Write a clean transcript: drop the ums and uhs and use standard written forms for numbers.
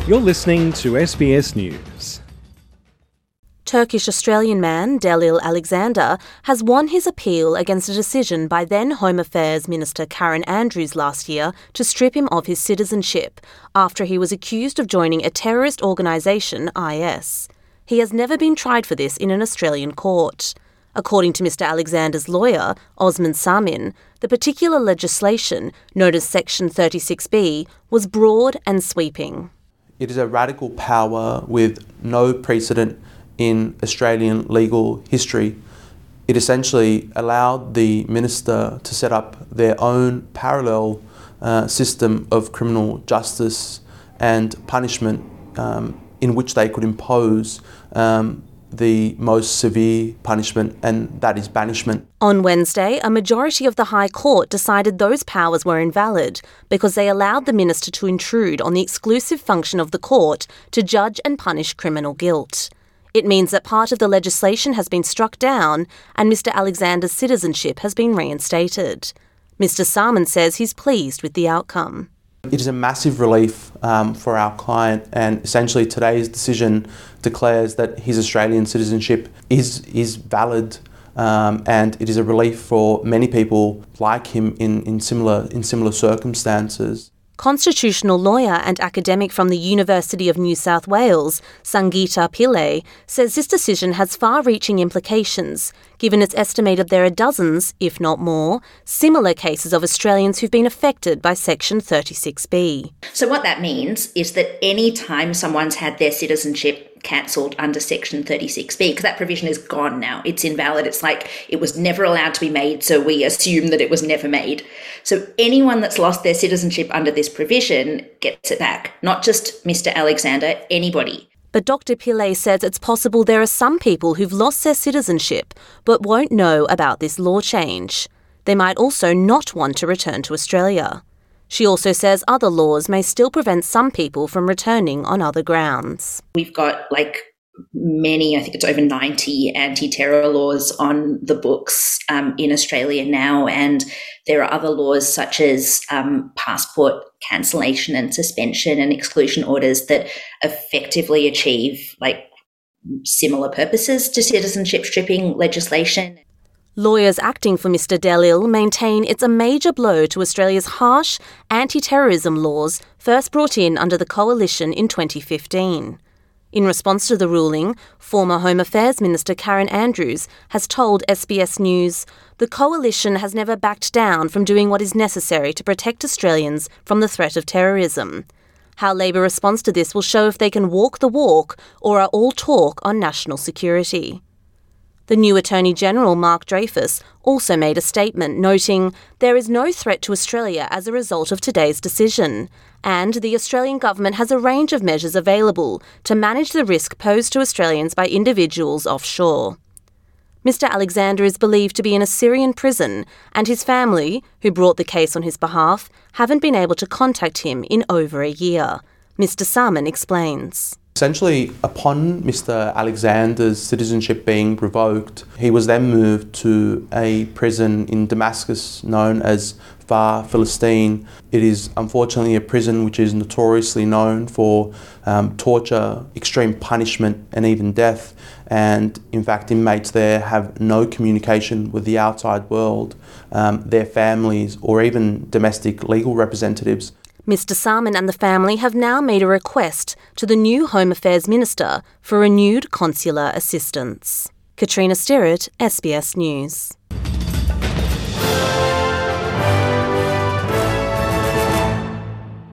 You're listening to SBS News. Turkish-Australian man Delil Alexander has won his appeal against a decision by then Home Affairs Minister Karen Andrews last year to strip him of his citizenship after he was accused of joining a terrorist organisation, IS. He has never been tried for this in an Australian court. According to Mr Alexander's lawyer, Osman Samin, the particular legislation, known as Section 36B, was broad and sweeping. It is a radical power with no precedent in Australian legal history. It essentially allowed the minister to set up their own parallel system of criminal justice and punishment in which they could impose the most severe punishment, and that is banishment. On Wednesday, a majority of the High Court decided those powers were invalid because they allowed the minister to intrude on the exclusive function of the court to judge and punish criminal guilt. It means that part of the legislation has been struck down and Mr Alexander's citizenship has been reinstated. Mr Samin says he's pleased with the outcome. It is a massive relief for our client, and essentially today's decision declares that his Australian citizenship is valid, and it is a relief for many people like him in similar circumstances. Constitutional lawyer and academic from the University of New South Wales, Sangeeta Pillay, says this decision has far-reaching implications, given it's estimated there are dozens, if not more, similar cases of Australians who've been affected by Section 36B. So what that means is that any time someone's had their citizenship cancelled under Section 36B, because that provision is gone now, it's invalid, it's like it was never allowed to be made, so we assume that it was never made. So anyone that's lost their citizenship under this provision gets it back, not just Mr Alexander, anybody. But Dr Pillay says it's possible there are some people who've lost their citizenship but won't know about this law change. They might also not want to return to Australia. She also says other laws may still prevent some people from returning on other grounds. We've got many, I think it's over 90 anti-terror laws on the books in Australia now, and there are other laws such as passport cancellation and suspension and exclusion orders that effectively achieve similar purposes to citizenship stripping legislation. Lawyers acting for Mr Delil maintain it's a major blow to Australia's harsh anti-terrorism laws first brought in under the Coalition in 2015. In response to the ruling, former Home Affairs Minister Karen Andrews has told SBS News, the Coalition has never backed down from doing what is necessary to protect Australians from the threat of terrorism. How Labor responds to this will show if they can walk the walk or are all talk on national security. The new Attorney-General, Mark Dreyfus, also made a statement noting there is no threat to Australia as a result of today's decision, and the Australian government has a range of measures available to manage the risk posed to Australians by individuals offshore. Mr Alexander is believed to be in a Syrian prison, and his family, who brought the case on his behalf, haven't been able to contact him in over a year. Mr Samin explains. Essentially, upon Mr Alexander's citizenship being revoked, he was then moved to a prison in Damascus known as Far Philistine. It is unfortunately a prison which is notoriously known for torture, extreme punishment and even death. And in fact, inmates there have no communication with the outside world, their families or even domestic legal representatives. Mr Samin and the family have now made a request to the new Home Affairs Minister for renewed consular assistance. Katrina Stirrett, SBS News.